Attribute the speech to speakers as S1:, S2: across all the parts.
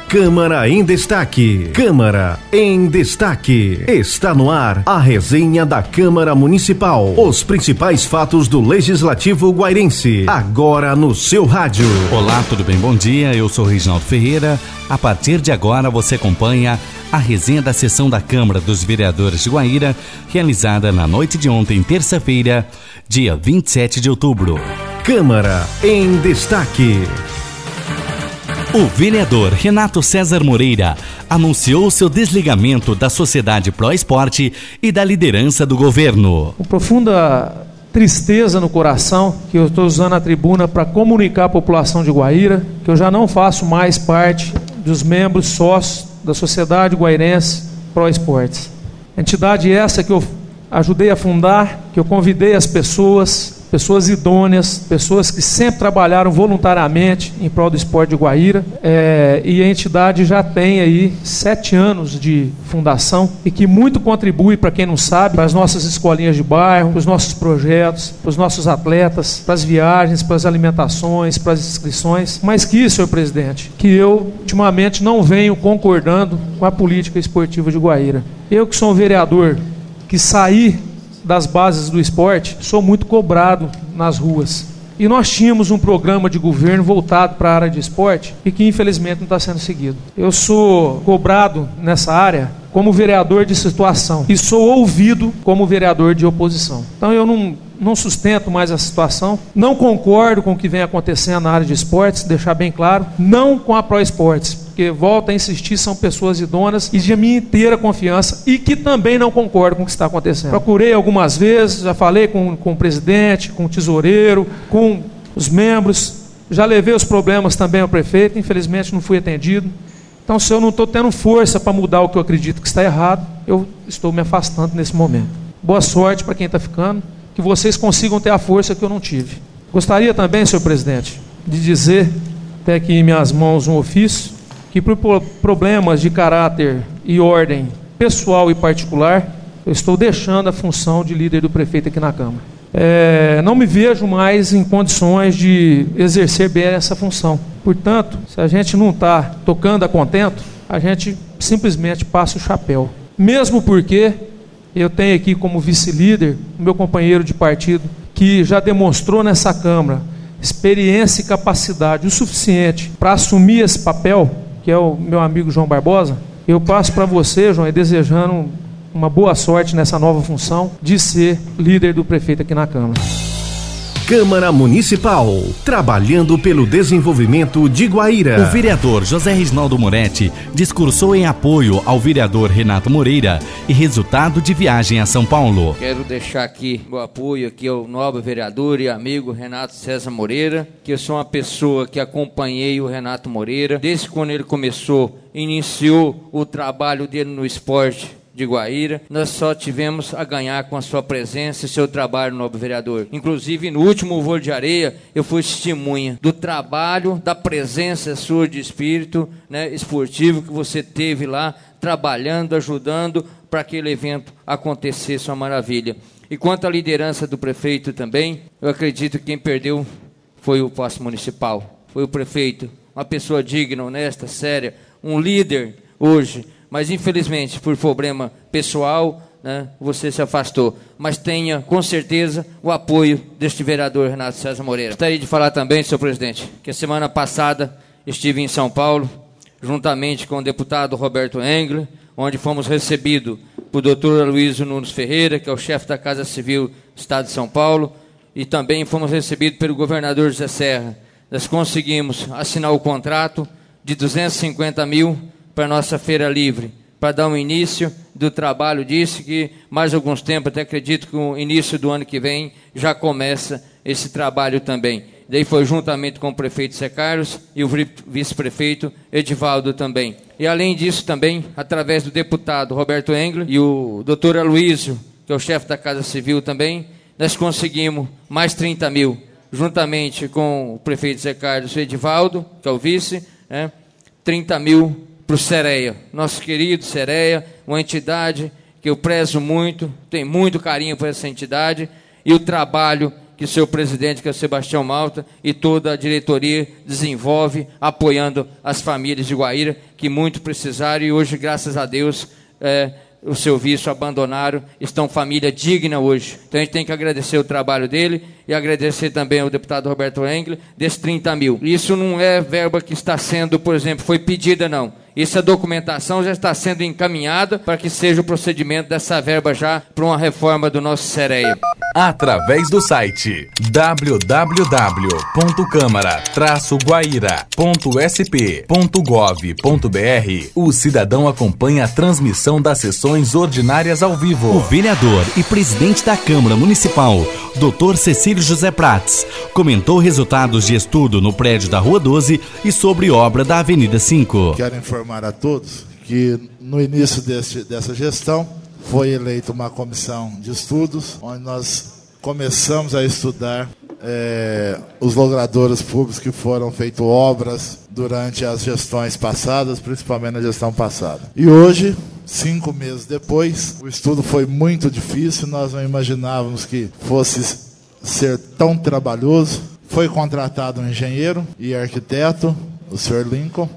S1: Câmara em Destaque. Câmara em Destaque. Está no ar a resenha da Câmara Municipal. Os principais fatos do Legislativo guairense. Agora no seu rádio.
S2: Olá, tudo bem? Bom dia, eu sou Reginaldo Ferreira. A partir de agora você acompanha a resenha da sessão da Câmara dos Vereadores de Guaíra, realizada na noite de ontem, terça-feira, dia 27 de outubro.
S1: Câmara em Destaque.
S2: O vereador Renato César Moreira anunciou seu desligamento da Sociedade Pro Esporte e da liderança do governo.
S3: Com profunda tristeza no coração, que eu estou usando a tribuna para comunicar à população de Guaíra que eu já não faço mais parte dos membros sócios da Sociedade Guairense Pro Esportes. Entidade essa que eu ajudei a fundar, que eu convidei as pessoas idôneas, pessoas que sempre trabalharam voluntariamente em prol do esporte de Guaíra, e a entidade já tem aí 7 anos de fundação e que muito contribui, para quem não sabe, para as nossas escolinhas de bairro, para os nossos projetos, para os nossos atletas, para as viagens, para as alimentações, para as inscrições. Mas que, senhor presidente, que eu ultimamente não venho concordando com a política esportiva de Guaíra. Eu que sou um vereador que saí das bases do esporte, sou muito cobrado nas ruas. E nós tínhamos um programa de governo voltado para a área de esporte e que infelizmente não está sendo seguido. Eu sou cobrado nessa área como vereador de situação e sou ouvido como vereador de oposição. Então eu não sustento mais essa situação, não concordo com o que vem acontecendo na área de esportes, deixar bem claro, não com a Pro Esportes, porque, volto a insistir, são pessoas idôneas e de minha inteira confiança e que também não concordo com o que está acontecendo. Procurei algumas vezes, já falei com o presidente, com o tesoureiro, com os membros, já levei os problemas também ao prefeito, infelizmente não fui atendido. Então, se eu não estou tendo força para mudar o que eu acredito que está errado, eu estou me afastando nesse momento. Boa sorte para quem está ficando, que vocês consigam ter a força que eu não tive. Gostaria também, senhor presidente, de dizer, até aqui em minhas mãos um ofício, que por problemas de caráter e ordem pessoal e particular, eu estou deixando a função de líder do prefeito aqui na Câmara. Não me vejo mais em condições de exercer bem essa função. Portanto, se a gente não está tocando a contento, a gente simplesmente passa o chapéu. Mesmo porque eu tenho aqui como vice-líder o meu companheiro de partido, que já demonstrou nessa Câmara experiência e capacidade o suficiente para assumir esse papel, que é o meu amigo João Barbosa. Eu passo para você, João, desejando uma boa sorte nessa nova função de ser líder do prefeito aqui na Câmara.
S1: Câmara Municipal, trabalhando pelo desenvolvimento de Guaíra.
S2: O vereador José Reginaldo Moretti discursou em apoio ao vereador Renato Moreira e resultado de viagem a São Paulo.
S4: Quero deixar aqui o apoio aqui ao nobre vereador e amigo Renato César Moreira, que eu sou uma pessoa que acompanhei o Renato Moreira desde quando ele iniciou o trabalho dele no esporte de Guaíra. Nós só tivemos a ganhar com a sua presença e seu trabalho, nobre vereador. Inclusive, no último voo de areia, eu fui testemunha do trabalho, da presença sua de espírito, né, esportivo que você teve lá, trabalhando, ajudando para aquele evento acontecesse uma maravilha. E quanto à liderança do prefeito também, eu acredito que quem perdeu foi o posto municipal, foi o prefeito, uma pessoa digna, honesta, séria, um líder hoje. Mas, infelizmente, por problema pessoal, né, você se afastou. Mas tenha, com certeza, o apoio deste vereador Renato César Moreira. Gostaria de falar também, senhor presidente, que a semana passada estive em São Paulo, juntamente com o deputado Roberto Engler, onde fomos recebidos por doutor Aloysio Nunes Ferreira, que é o chefe da Casa Civil do Estado de São Paulo, e também fomos recebidos pelo governador José Serra. Nós conseguimos assinar o contrato de 250 mil para a nossa feira livre, para dar um início do trabalho disso, que mais alguns tempos, até acredito que o início do ano que vem já começa esse trabalho também. Daí foi juntamente com o prefeito Zé Carlos e o vice-prefeito Edivaldo também. E além disso também, através do deputado Roberto Engler e o doutor Aloysio, que é o chefe da Casa Civil também, nós conseguimos mais 30 mil, juntamente com o prefeito Zé Carlos e o Edivaldo, que é o vice, né, 30 mil para o Sereia, nosso querido Sereia, uma entidade que eu prezo muito, tenho muito carinho por essa entidade, e o trabalho que o seu presidente, que é o Sebastião Malta, e toda a diretoria desenvolve, apoiando as famílias de Guaíra, que muito precisaram, e hoje, graças a Deus, o seu vício abandonaram, estão família digna hoje. Então a gente tem que agradecer o trabalho dele e agradecer também ao deputado Roberto Engler desses 30 mil. Isso não é verba que está sendo, por exemplo, foi pedida, não. Essa documentação já está sendo encaminhada para que seja o procedimento dessa verba já para uma reforma do nosso CEREA.
S5: Através do site www.câmara-guaíra.sp.gov.br, o cidadão acompanha a transmissão das sessões ordinárias ao vivo.
S2: O vereador e presidente da Câmara Municipal, Dr. Cecílio José Prates, comentou resultados de estudo no prédio da Rua 12 e sobre obra da Avenida 5.
S6: Quero informar a todos que no início dessa gestão foi eleita uma comissão de estudos, onde nós começamos a estudar os logradouros públicos que foram feitas obras durante as gestões passadas, principalmente na gestão passada. E hoje, 5 meses depois, o estudo foi muito difícil, nós não imaginávamos que fosse ser tão trabalhoso. Foi contratado um engenheiro e arquiteto, o senhor Lincoln.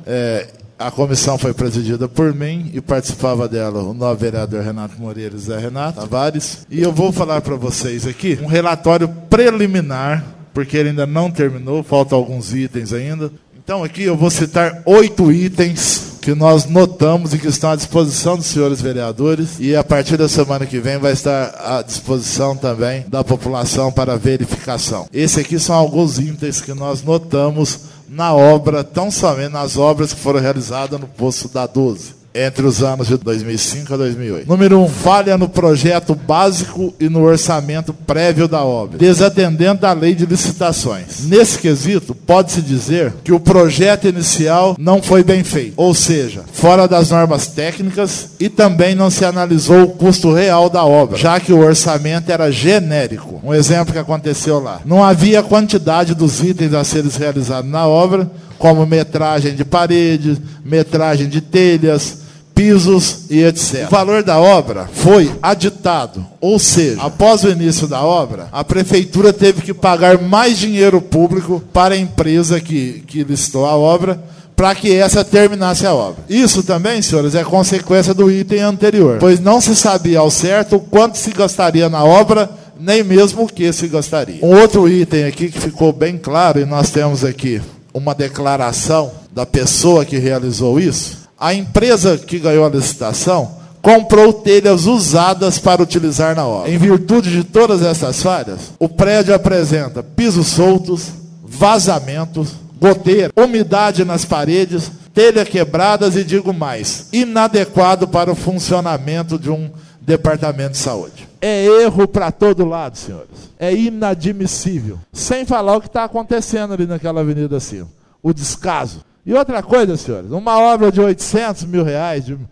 S6: A comissão foi presidida por mim e participava dela o novo vereador Renato Moreira e Zé Renato Tavares. E eu vou falar para vocês aqui um relatório preliminar, porque ele ainda não terminou, faltam alguns itens ainda. Então aqui eu vou citar 8 itens que nós notamos e que estão à disposição dos senhores vereadores, e a partir da semana que vem vai estar à disposição também da população para verificação. Esses aqui são alguns itens que nós notamos na obra, tão somente nas obras que foram realizadas no posto da 12, entre os anos de 2005 a 2008. Número 1, falha no projeto básico e no orçamento prévio da obra, desatendendo à lei de licitações. Nesse quesito, pode-se dizer que o projeto inicial não foi bem feito, ou seja, fora das normas técnicas, e também não se analisou o custo real da obra, já que o orçamento era genérico. Um exemplo que aconteceu lá: não havia quantidade dos itens a serem realizados na obra, como metragem de paredes, metragem de telhas, pisos e etc. O valor da obra foi aditado, ou seja, após o início da obra, a prefeitura teve que pagar mais dinheiro público para a empresa que licitou a obra, para que essa terminasse a obra. Isso também, senhores, é consequência do item anterior, pois não se sabia ao certo o quanto se gastaria na obra, nem mesmo o que se gastaria. Um outro item aqui que ficou bem claro, e nós temos aqui uma declaração da pessoa que realizou isso. A empresa que ganhou a licitação comprou telhas usadas para utilizar na obra. Em virtude de todas essas falhas, o prédio apresenta pisos soltos, vazamentos, goteira, umidade nas paredes, telha quebradas e, digo mais, inadequado para o funcionamento de um departamento de saúde. É erro para todo lado, senhores. É inadmissível. Sem falar o que está acontecendo ali naquela Avenida 5. O descaso. E outra coisa, senhores, uma obra de 800 mil reais, de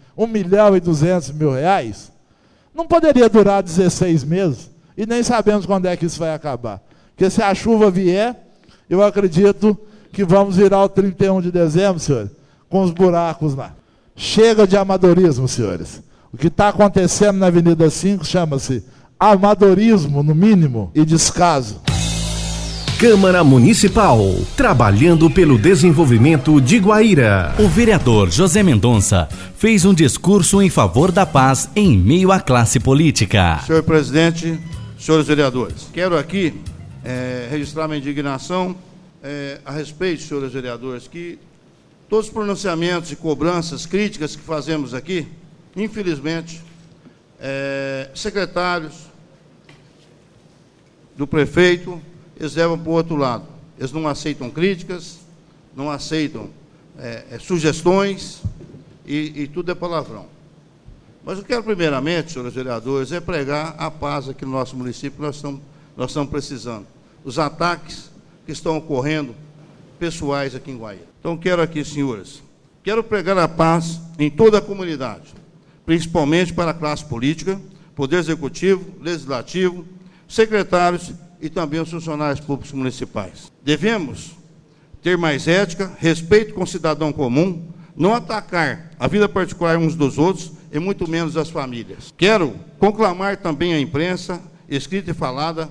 S6: 1.200.000 reais, não poderia durar 16 meses, e nem sabemos quando é que isso vai acabar. Porque se a chuva vier, eu acredito que vamos virar o 31 de dezembro, senhores, com os buracos lá. Chega de amadorismo, senhores. O que está acontecendo na Avenida 5 chama-se amadorismo, no mínimo, e descaso.
S1: Câmara Municipal, trabalhando pelo desenvolvimento de Guaíra.
S2: O vereador José Mendonça fez um discurso em favor da paz em meio à classe política.
S7: Senhor presidente, senhores vereadores, quero aqui registrar minha indignação a respeito, senhores vereadores, que todos os pronunciamentos e cobranças, críticas que fazemos aqui, infelizmente, secretários do prefeito, eles levam para o outro lado. Eles não aceitam críticas, não aceitam sugestões, e tudo é palavrão. Mas eu quero, primeiramente, senhores vereadores, pregar a paz aqui no nosso município, nós estamos precisando. Os ataques que estão ocorrendo, pessoais aqui em Guaíra. Então, quero aqui, senhores, quero pregar a paz em toda a comunidade, principalmente para a classe política, poder executivo, legislativo, secretários e também os funcionários públicos municipais. Devemos ter mais ética, respeito com o cidadão comum, não atacar a vida particular uns dos outros e muito menos as famílias. Quero conclamar também a imprensa, escrita e falada,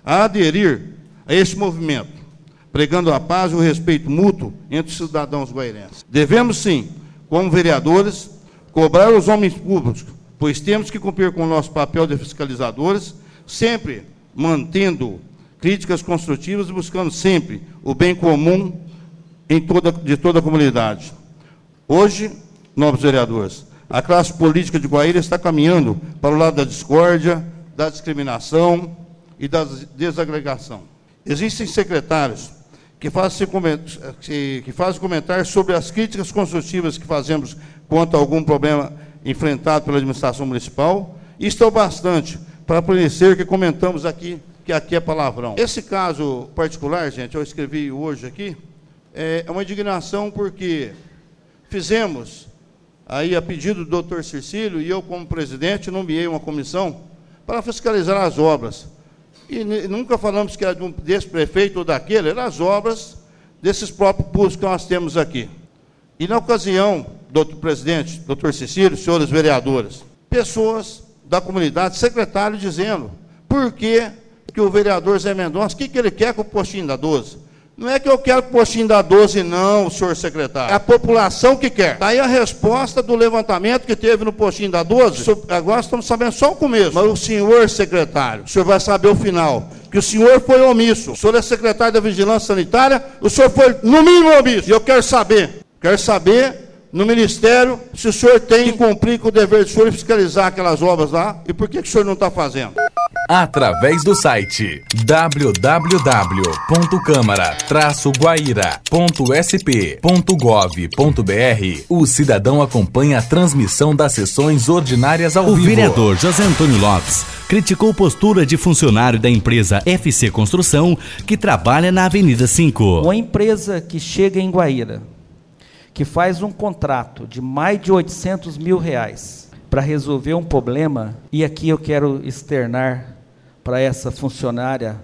S7: a aderir a esse movimento, pregando a paz e o respeito mútuo entre os cidadãos guairenses. Devemos, sim, como vereadores, cobrar os homens públicos, pois temos que cumprir com o nosso papel de fiscalizadores, sempre mantendo críticas construtivas e buscando sempre o bem comum de toda a comunidade. Hoje, nobres vereadores, a classe política de Guaíra está caminhando para o lado da discórdia, da discriminação e da desagregação. Existem secretários que fazem comentários sobre as críticas construtivas que fazemos quanto a algum problema enfrentado pela administração municipal, e isto é o bastante para parecer que comentamos aqui, que aqui é palavrão. Esse caso particular, gente, eu escrevi hoje aqui, é uma indignação porque fizemos, aí a pedido do Dr. Cecílio, e eu como presidente nomeei uma comissão para fiscalizar as obras. E nunca falamos que era desse prefeito ou daquele, eram as obras desses próprios públicos que nós temos aqui. E na ocasião, doutor presidente, doutor Cecílio, senhores vereadores, pessoas da comunidade, secretário dizendo por que o vereador Zé Mendonça, o que ele quer com o postinho da 12? Não é que eu quero o postinho da 12, não, senhor secretário. É a população que quer. Daí a resposta do levantamento que teve no postinho da 12, agora estamos sabendo só o começo. Mas o senhor secretário, o senhor vai saber o final. Que o senhor foi omisso. O senhor é secretário da Vigilância Sanitária, o senhor foi, no mínimo, omisso. E eu quero saber no Ministério, se o senhor tem que cumprir com o dever do senhor e fiscalizar aquelas obras lá, e por que o senhor não está fazendo?
S5: Através do site www.câmara-guaíra.sp.gov.br, o cidadão acompanha a transmissão das sessões ordinárias ao vivo.
S2: O vereador José Antônio Lopes criticou postura de funcionário da empresa FC Construção, que trabalha na Avenida 5.
S8: Uma empresa que chega em Guaíra, que faz um contrato de mais de R$800 mil para resolver um problema, e aqui eu quero externar para essa funcionária,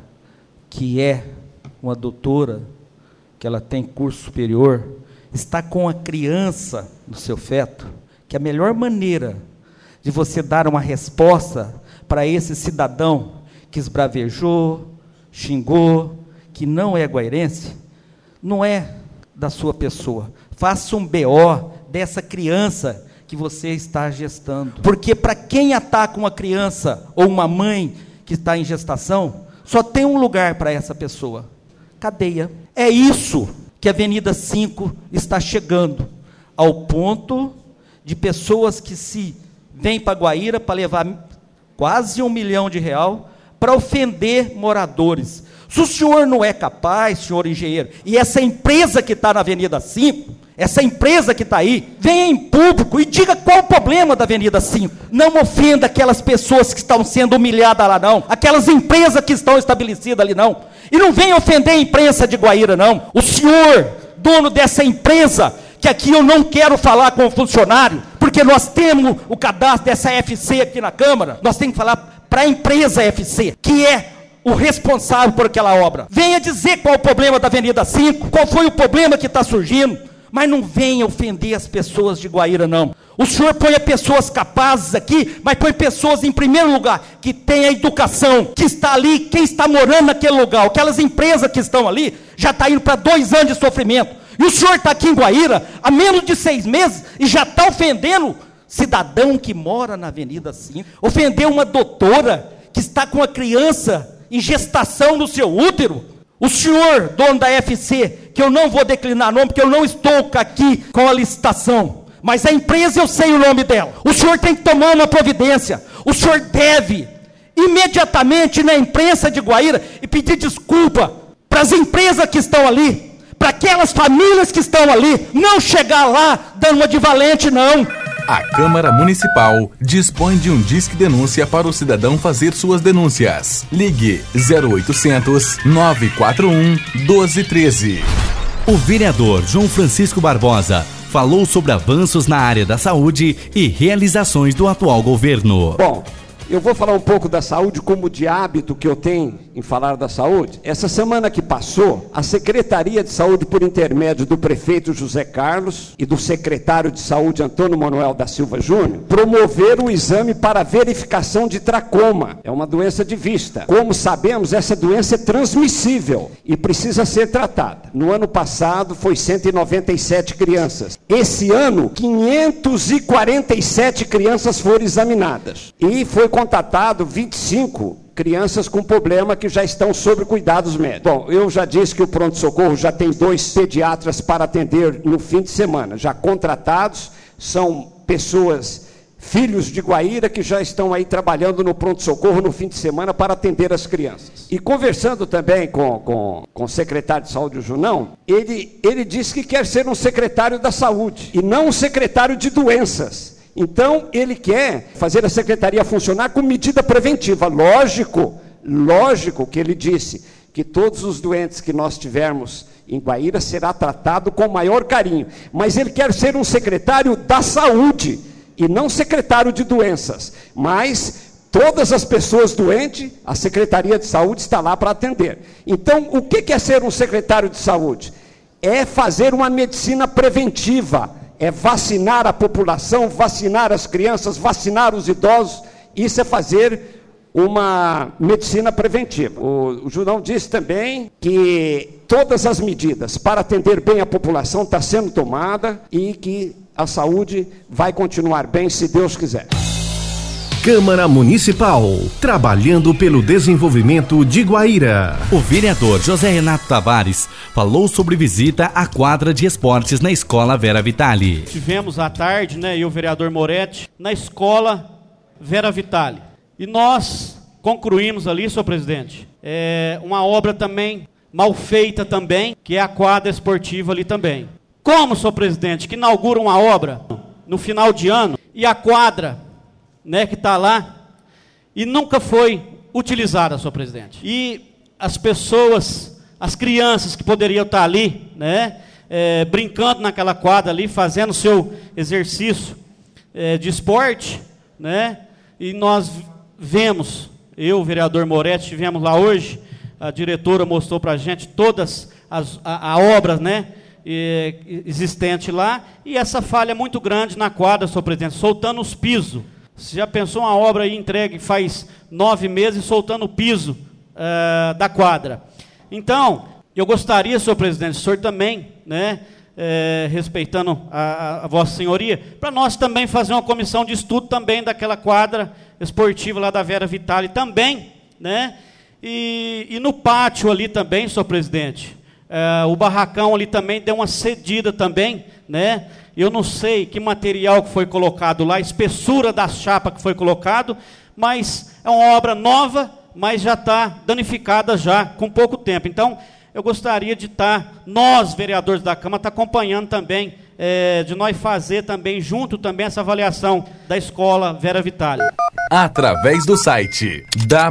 S8: que é uma doutora, que ela tem curso superior, está com a criança no seu feto, que a melhor maneira de você dar uma resposta para esse cidadão que esbravejou, xingou, que não é guairense, não é da sua pessoa. Faça um BO dessa criança que você está gestando. Porque para quem ataca uma criança ou uma mãe que está em gestação, só tem um lugar para essa pessoa: cadeia. É isso que a Avenida 5 está chegando, ao ponto de pessoas que se vêm para Guaíra para levar quase R$1 milhão para ofender moradores. Se o senhor não é capaz, senhor engenheiro, e essa empresa que está na Avenida 5, essa empresa que está aí, venha em público e diga qual o problema da Avenida 5. Não ofenda aquelas pessoas que estão sendo humilhadas lá, não. Aquelas empresas que estão estabelecidas ali, não. E não venha ofender a imprensa de Guaíra, não. O senhor, dono dessa empresa, que aqui eu não quero falar com o funcionário, porque nós temos o cadastro dessa FC aqui na Câmara, nós temos que falar para a empresa FC, que é o responsável por aquela obra. Venha dizer qual o problema da Avenida 5, qual foi o problema que está surgindo, mas não venha ofender as pessoas de Guaíra, não. O senhor põe pessoas capazes aqui, mas põe pessoas em primeiro lugar, que tem a educação, que está ali, quem está morando naquele lugar, aquelas empresas que estão ali, já está indo para 2 anos de sofrimento. E o senhor está aqui em Guaíra há menos de 6 meses e já está ofendendo cidadão que mora na Avenida 5. Ofendeu uma doutora que está com a criança em gestação no seu útero. O senhor, dono da FC, que eu não vou declinar nome, porque eu não estou aqui com a licitação, mas a empresa eu sei o nome dela. O senhor tem que tomar uma providência. O senhor deve imediatamente ir na imprensa de Guaíra e pedir desculpa para as empresas que estão ali, para aquelas famílias que estão ali, não chegar lá dando uma de valente, não.
S5: A Câmara Municipal dispõe de um disque denúncia para o cidadão fazer suas denúncias. Ligue 0800 941 1213.
S2: O vereador João Francisco Barbosa falou sobre avanços na área da saúde e realizações do atual governo.
S9: Bom, eu vou falar um pouco da saúde como de hábito que eu tenho em falar da saúde. Essa semana que passou, a Secretaria de Saúde, por intermédio do prefeito José Carlos e do secretário de Saúde Antônio Manuel da Silva Júnior, promoveram o exame para verificação de tracoma. É uma doença de vista. Como sabemos, essa doença é transmissível e precisa ser tratada. No ano passado, foi 197 crianças. Esse ano, 547 crianças foram examinadas. E foi contatado 25 crianças com problema que já estão sob cuidados médicos. Bom, eu já disse que o pronto-socorro já tem 2 pediatras para atender no fim de semana, já contratados, são pessoas, filhos de Guaíra, que já estão aí trabalhando no pronto-socorro no fim de semana para atender as crianças. E conversando também com o secretário de saúde, o Junão, ele disse que quer ser um secretário da saúde e não um secretário de doenças. Então, ele quer fazer a secretaria funcionar com medida preventiva. Lógico que ele disse que todos os doentes que nós tivermos em Guaíra será tratado com maior carinho. Mas ele quer ser um secretário da saúde e não secretário de doenças. Mas todas as pessoas doentes, a Secretaria de Saúde está lá para atender. Então, o que é ser um secretário de saúde? É fazer uma medicina preventiva. É vacinar a população, vacinar as crianças, vacinar os idosos. Isso é fazer uma medicina preventiva. O Junão disse também que todas as medidas para atender bem a população estão sendo tomadas e que a saúde vai continuar bem, se Deus quiser.
S1: Câmara Municipal, trabalhando pelo desenvolvimento de Guaíra.
S2: O vereador José Renato Tavares falou sobre visita à quadra de esportes na Escola Vera Vitali.
S10: Tivemos à tarde, eu e o vereador Moretti, na Escola Vera Vitali. E nós concluímos ali, senhor presidente, uma obra também mal feita também, que é a quadra esportiva ali também. Como, senhor presidente, que inaugura uma obra no final de ano e a quadra que está lá, e nunca foi utilizada, senhor presidente. E as pessoas, as crianças que poderiam estar ali, brincando naquela quadra ali, fazendo seu exercício de esporte, e nós vemos, eu, o vereador Moretti, estivemos lá hoje, a diretora mostrou para a gente todas a obra, existente lá, e essa falha muito grande na quadra, senhor presidente, soltando os pisos. Você já pensou uma obra aí entregue faz 9 meses, soltando o piso da quadra? Então, eu gostaria, senhor presidente, o senhor também, respeitando a vossa senhoria, para nós também fazer uma comissão de estudo também daquela quadra esportiva lá da Vera Vitali também, e no pátio ali também, senhor presidente, o barracão ali também deu uma cedida também, Eu não sei que material que foi colocado lá, a espessura da chapa que foi colocado, mas é uma obra nova, mas já está danificada já, com pouco tempo. Então, eu gostaria de nós, vereadores da Câmara, acompanhando também, de nós fazer também, junto também, essa avaliação da Escola Vera Vitali.
S5: Através do site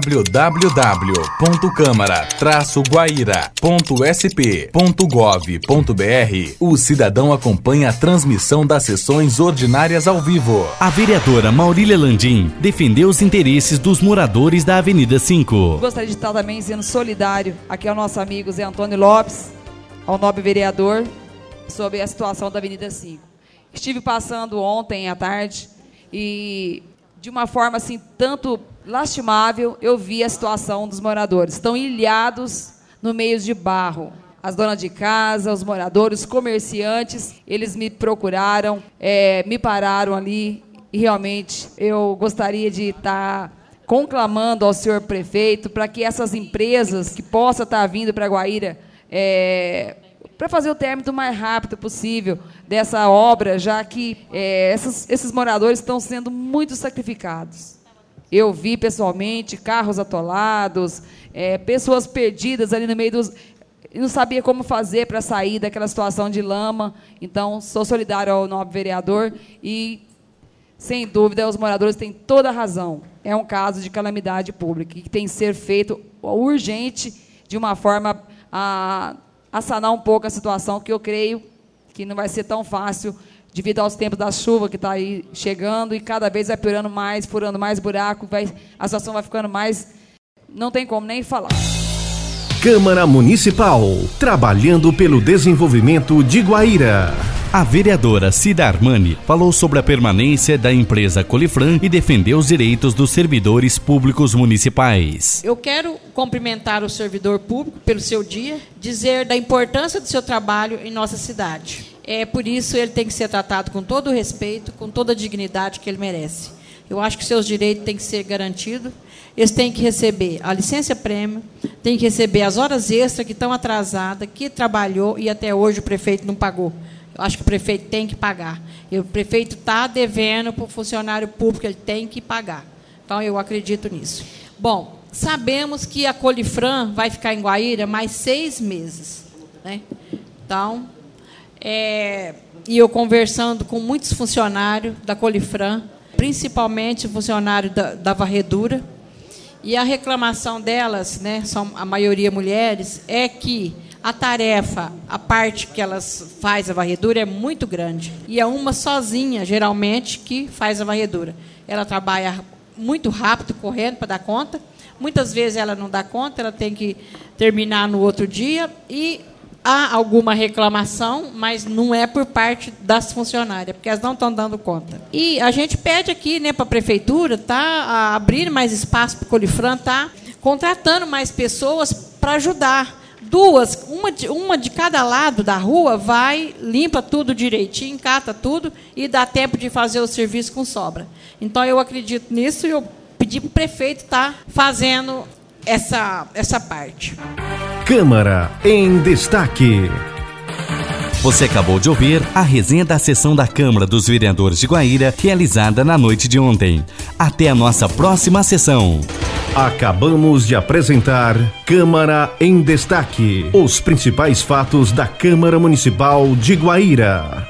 S5: www.câmara-guaíra.sp.gov.br, o cidadão acompanha a transmissão das sessões ordinárias ao vivo.
S2: A vereadora Maurília Landim defendeu os interesses dos moradores da Avenida 5.
S11: Gostaria de estar também sendo solidário aqui ao nosso amigo Zé Antônio Lopes, ao nobre vereador, sobre a situação da Avenida 5. Estive passando ontem à tarde e, de uma forma assim, tanto lastimável, eu vi a situação dos moradores. Estão ilhados no meio de barro. As donas de casa, os moradores, os comerciantes, eles me procuraram, me pararam ali e realmente eu gostaria de estar conclamando ao senhor prefeito para que essas empresas que possam estar vindo para Guaíra para fazer o término o mais rápido possível dessa obra, já que esses moradores estão sendo muito sacrificados. Eu vi pessoalmente carros atolados, pessoas perdidas ali no meio dos... não sabia como fazer para sair daquela situação de lama. Então, sou solidário ao nobre vereador e, sem dúvida, os moradores têm toda a razão. É um caso de calamidade pública que tem que ser feito urgente, de uma forma a sanar um pouco a situação, que eu creio que não vai ser tão fácil devido aos tempos da chuva que está aí chegando e cada vez vai piorando mais, furando mais buraco, a situação vai ficando mais... não tem como nem falar.
S1: Câmara Municipal, trabalhando pelo desenvolvimento de Guaíra.
S2: A vereadora Cida Armani falou sobre a permanência da empresa Colifran e defendeu os direitos dos servidores públicos municipais.
S12: Eu quero cumprimentar o servidor público pelo seu dia, dizer da importância do seu trabalho em nossa cidade. Por isso ele tem que ser tratado com todo o respeito, com toda a dignidade que ele merece. Eu acho que seus direitos têm que ser garantidos. Eles têm que receber a licença-prêmio, têm que receber as horas extras que estão atrasadas, que trabalhou e até hoje o prefeito não pagou. Eu acho que o prefeito tem que pagar. E o prefeito está devendo para o funcionário público, ele tem que pagar. Então, eu acredito nisso. Bom, sabemos que a Colifran vai ficar em Guaíra mais 6 meses. Né? Então, e eu conversando com muitos funcionários da Colifran, principalmente funcionários da varredura, e a reclamação delas, né, são a maioria mulheres, é que a tarefa, a parte que elas fazem a varredura é muito grande. E é uma sozinha, geralmente, que faz a varredura. Ela trabalha muito rápido, correndo para dar conta. Muitas vezes ela não dá conta, ela tem que terminar no outro dia. E há alguma reclamação, mas não é por parte das funcionárias, porque elas não estão dando conta. E a gente pede aqui, né, para a prefeitura tá abrir mais espaço para o Colifran, tá contratando mais pessoas para ajudar. Uma de cada lado da rua, vai, limpa tudo direitinho, cata tudo e dá tempo de fazer o serviço com sobra. Então, eu acredito nisso e eu pedi para o prefeito estar fazendo essa parte.
S1: Câmara em Destaque.
S2: Você acabou de ouvir a resenha da sessão da Câmara dos Vereadores de Guaíra, realizada na noite de ontem. Até a nossa próxima sessão.
S1: Acabamos de apresentar Câmara em Destaque. Os principais fatos da Câmara Municipal de Guaíra.